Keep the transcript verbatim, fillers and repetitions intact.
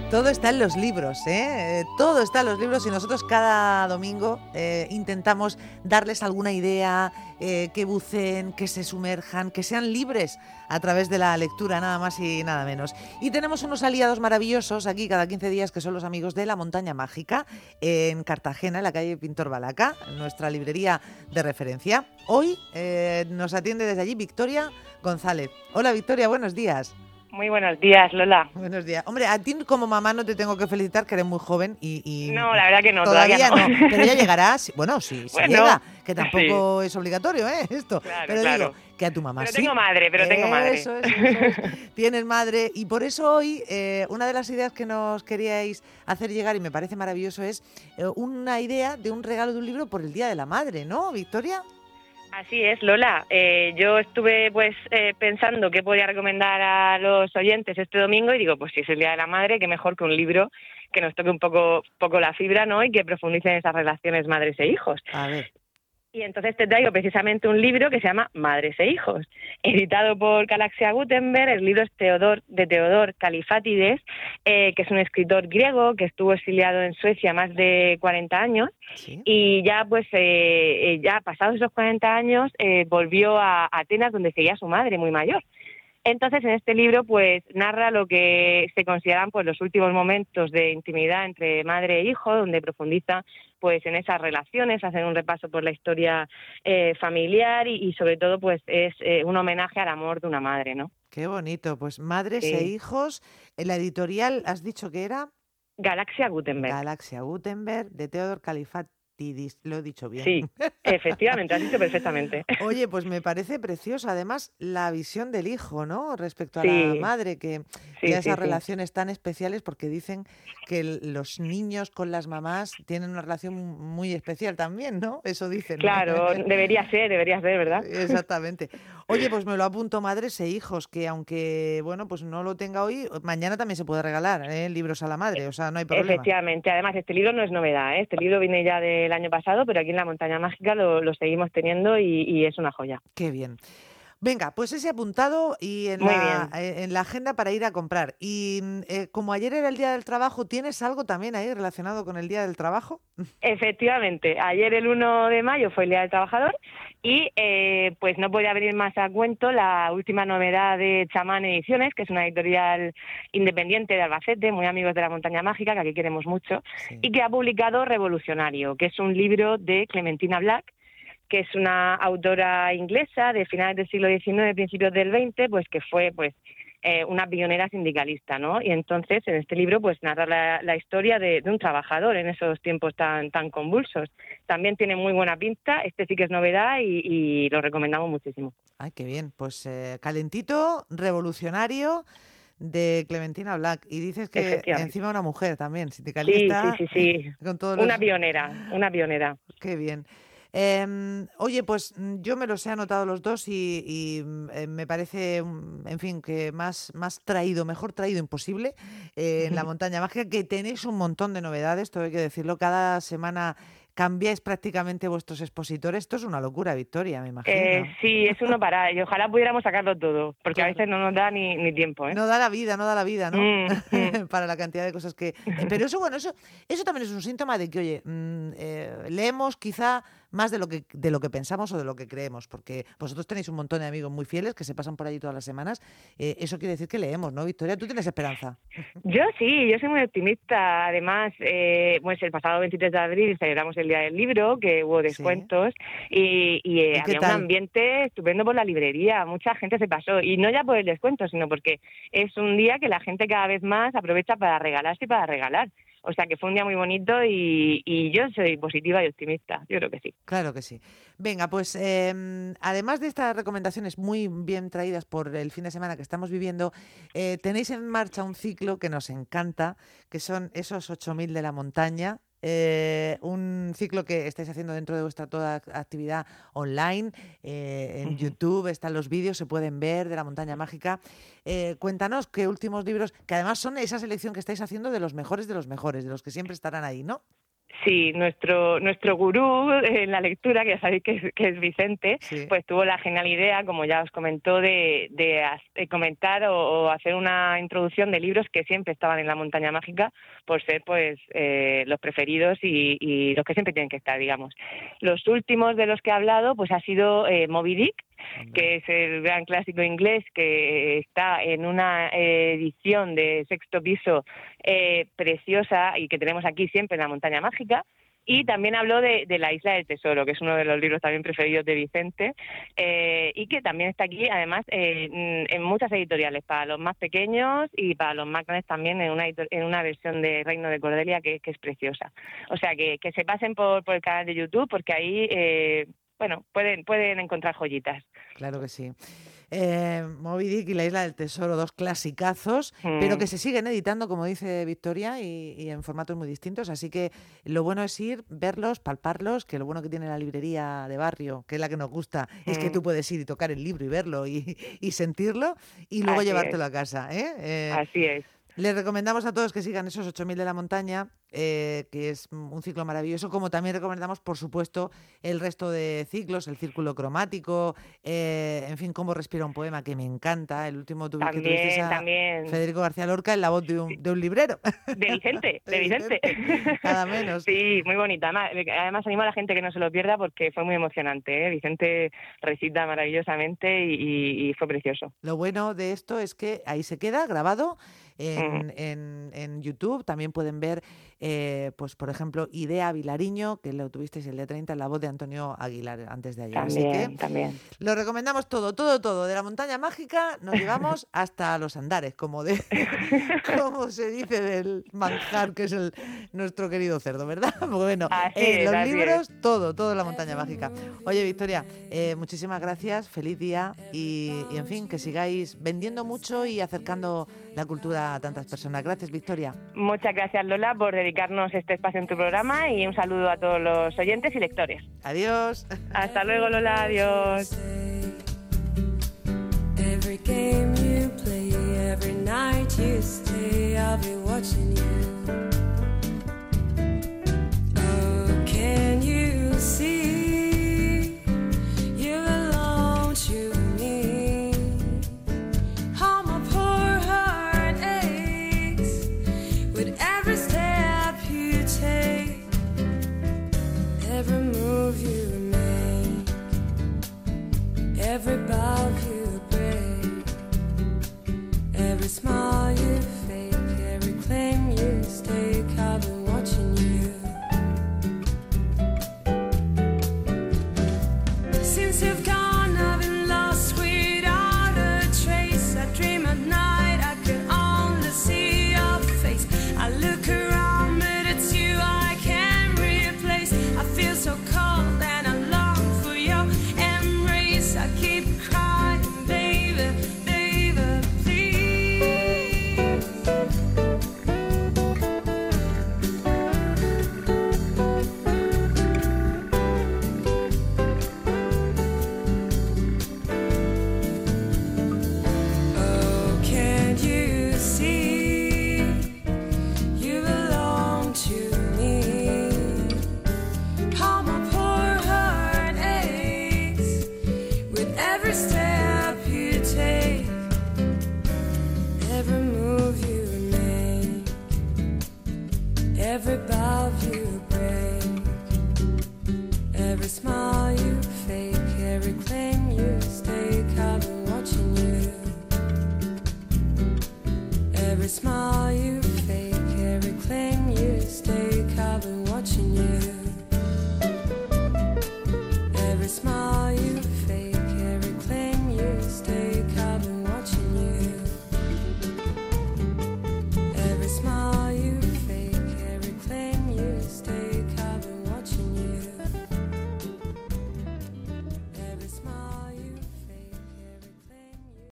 Todo está en los libros, ¿eh? Todo está en los libros y nosotros cada domingo eh, intentamos darles alguna idea, eh, que buceen, que se sumerjan, que sean libres a través de la lectura, nada más y nada menos. Y tenemos unos aliados maravillosos aquí cada quince días, que son los amigos de La Montaña Mágica, en Cartagena, en la calle Pintor Balaca, nuestra librería de referencia. Hoy eh, nos atiende desde allí Victoria González. Hola Victoria, buenos días. Muy buenos días, Lola. Buenos días. Hombre, a ti como mamá no te tengo que felicitar, que eres muy joven y... y no, la verdad que no, todavía, todavía no. no. Pero ya llegará, bueno, sí, sí bueno, llega, que tampoco sí. es obligatorio, ¿eh? Esto. Claro, pero claro. digo, que a tu mamá pero sí. tengo madre, pero tengo madre. Eso es, eso es. Tienes madre. Y por eso hoy, eh, una de las ideas que nos queríais hacer llegar, y me parece maravilloso, es eh, una idea de un regalo de un libro por el Día de la Madre, ¿no, Victoria? Así es, Lola. Eh, yo estuve pues eh, pensando qué podía recomendar a los oyentes este domingo y digo, pues si es el Día de la Madre, qué mejor que un libro que nos toque un poco, poco la fibra, ¿no? Y que profundice en esas relaciones madres e hijos. A ver. Y entonces te traigo precisamente un libro que se llama Madres e Hijos, editado por Galaxia Gutenberg. El libro es Teodor, de Teodor Kalifatides, eh, que es un escritor griego que estuvo exiliado en Suecia más de cuarenta años. ¿Sí? Y ya pues eh, ya pasados esos cuarenta años eh, volvió a Atenas, donde seguía su madre muy mayor. Entonces, en este libro, pues, narra lo que se consideran, pues, los últimos momentos de intimidad entre madre e hijo, donde profundiza, pues, en esas relaciones, hacen un repaso por la historia eh, familiar y, y, sobre todo, pues, es eh, un homenaje al amor de una madre, ¿no? Qué bonito. Pues Madres Sí. e Hijos, en la editorial, ¿has dicho que era? Galaxia Gutenberg. Galaxia Gutenberg, de Teodor Kalifatides. Lo he dicho bien. Sí, efectivamente, has dicho perfectamente. Oye, pues me parece precioso, además, la visión del hijo, ¿no? Respecto a sí. la madre, que sí, ya esas sí, relaciones sí. tan especiales, porque dicen que el, los niños con las mamás tienen una relación muy especial también, ¿no? Eso dicen. Claro, debería ser, debería ser, ¿verdad? Exactamente. Oye, pues me lo apunto, Madres e Hijos, que aunque, bueno, pues no lo tenga hoy, mañana también se puede regalar, ¿eh? Libros a la madre, o sea, no hay problema. Efectivamente, además este libro no es novedad, ¿eh? Este libro viene ya del año pasado, pero aquí en La Montaña Mágica lo, lo seguimos teniendo y, y es una joya. Qué bien. Venga, pues ese apuntado y en Muy la, bien. en la agenda para ir a comprar. Y eh, como ayer era el Día del Trabajo, ¿tienes algo también ahí relacionado con el Día del Trabajo? Efectivamente, ayer el uno de mayo fue el Día del Trabajador y eh, pues no podía venir más a cuento la última novedad de Chamán Ediciones, que es una editorial independiente de Albacete, muy amigos de La Montaña Mágica, que aquí queremos mucho, Sí. y que ha publicado Revolucionario, que es un libro de Clementina Black, que es una autora inglesa de finales del siglo diecinueve, principios del veinte, pues que fue pues eh, una pionera sindicalista, ¿no? Y entonces en este libro pues narra la, la historia de, de un trabajador en esos tiempos tan tan convulsos. También tiene muy buena pinta, este sí que es novedad y, y lo recomendamos muchísimo. Ay, qué bien. Pues eh, calentito, Revolucionario, de Clementina Black. Y dices que encima una mujer también, sindicalista. Sí, sí, sí, sí. Con todos una los... pionera, una pionera. Qué bien. Eh, oye, pues yo me los he anotado los dos y, y eh, me parece, en fin, que más, más traído, mejor traído imposible eh, en La Montaña Mágica, que tenéis un montón de novedades, todo hay que decirlo. Cada semana cambiáis prácticamente vuestros expositores. Esto es una locura, Victoria, me imagino. Eh, sí, es uno para y ojalá pudiéramos sacarlo todo, porque claro. a veces no nos da ni, ni tiempo, ¿eh? No da la vida, no da la vida, ¿no? Mm, mm. Para la cantidad de cosas que... Pero eso, bueno, eso, eso también es un síntoma de que, oye, mmm, eh, leemos quizá más de lo que de lo que pensamos o de lo que creemos, porque vosotros tenéis un montón de amigos muy fieles que se pasan por allí todas las semanas. Eh, eso quiere decir que leemos, ¿no, Victoria? ¿Tú tienes esperanza? Yo sí, yo soy muy optimista. Además, eh, pues el pasado veintitrés de abril celebramos el Día del Libro, que hubo descuentos, sí. y, y, eh, ¿Y había tal? un ambiente estupendo por la librería. Mucha gente se pasó, y no ya por el descuento, sino porque es un día que la gente cada vez más aprovecha para regalarse y para regalar. O sea que fue un día muy bonito y, y yo soy positiva y optimista, yo creo que sí. Claro que sí. Venga, pues eh, además de estas recomendaciones muy bien traídas por el fin de semana que estamos viviendo, eh, tenéis en marcha un ciclo que nos encanta, que son esos ocho mil de la montaña. Eh, un ciclo que estáis haciendo dentro de vuestra toda actividad online, eh, en uh-huh. YouTube están los vídeos, se pueden ver, de La Montaña Mágica. Eh, cuéntanos qué últimos libros, que además son esa selección que estáis haciendo de los mejores de los mejores, de los que siempre estarán ahí, ¿no? Sí, nuestro nuestro gurú en la lectura, que ya sabéis que es, que es Vicente, sí. Pues tuvo la genial idea, como ya os comentó, de, de, de comentar o, o hacer una introducción de libros que siempre estaban en la montaña mágica, por ser pues eh, los preferidos y, y los que siempre tienen que estar, digamos. Los últimos de los que he hablado pues ha sido eh, Moby Dick, que es el gran clásico inglés que está en una edición de sexto piso eh, preciosa y que tenemos aquí siempre en la montaña mágica. Y también habló de, de La Isla del Tesoro, que es uno de los libros también preferidos de Vicente, eh, y que también está aquí, además, eh, en muchas editoriales, para los más pequeños y para los más grandes también, en una, en una versión de Reino de Cordelia que, que es preciosa. O sea, que, que se pasen por, por el canal de YouTube, porque ahí... Eh, bueno, pueden pueden encontrar joyitas. Claro que sí. Eh, Moby Dick y La Isla del Tesoro, dos clasicazos, mm. pero que se siguen editando, como dice Victoria, y, y en formatos muy distintos. Así que lo bueno es ir, verlos, palparlos, que lo bueno que tiene la librería de barrio, que es la que nos gusta, mm. es que tú puedes ir y tocar el libro y verlo y, y sentirlo, y luego Así llevártelo es. a casa. ¿eh? Eh, Así es. Les recomendamos a todos que sigan esos ocho mil de la montaña, eh, que es un ciclo maravilloso, como también recomendamos, por supuesto, el resto de ciclos, el Círculo Cromático, eh, en fin, Cómo respira un poema, que me encanta, el último tu, también, que tuviste a también. Federico García Lorca en la voz de un, de un librero. De Vicente, de Vicente. Nada menos. Sí, muy bonita. Además, además animo a la gente que no se lo pierda porque fue muy emocionante, ¿eh? Vicente recita maravillosamente y, y fue precioso. Lo bueno de esto es que ahí se queda grabado en, mm. en, en YouTube. También pueden ver, eh, pues por ejemplo, Idea Vilariño, que lo tuvisteis el día treinta, en la voz de Antonio Aguilar antes de ayer. También, Así que también. Lo recomendamos todo, todo, todo. De la montaña mágica nos llevamos hasta los andares, como de como se dice del manjar, que es el nuestro querido cerdo, ¿verdad? Bueno, eh, los libros, es. todo, todo en la montaña mágica. Oye, Victoria, eh, muchísimas gracias, feliz día y, y en fin, que sigáis vendiendo mucho y acercando la cultura a tantas personas. Gracias, Victoria. Muchas gracias, Lola, por dedicarnos este espacio en tu programa y un saludo a todos los oyentes y lectores. Adiós. Hasta luego, Lola. Adiós. Every game you play, every night you stay, I'll be watching you. Oh, can you see you belong to me? How my poor heart aches with every step you take, every move you make, every bow you break, every smile you fake, every claim you stake, I've been watching you. Since you've gone, I've been lost without a trace. I dream at night, I can only see your face. I look around, but it's you I can't replace. I feel so cold and I long for your embrace. I keep crying, baby, baby, please. Oh, can't you see you belong to me? How my poor heart aches with every step you take, every move you make, every bow you break, every smile you fake, every claim you stake, I've been watching you. Every smile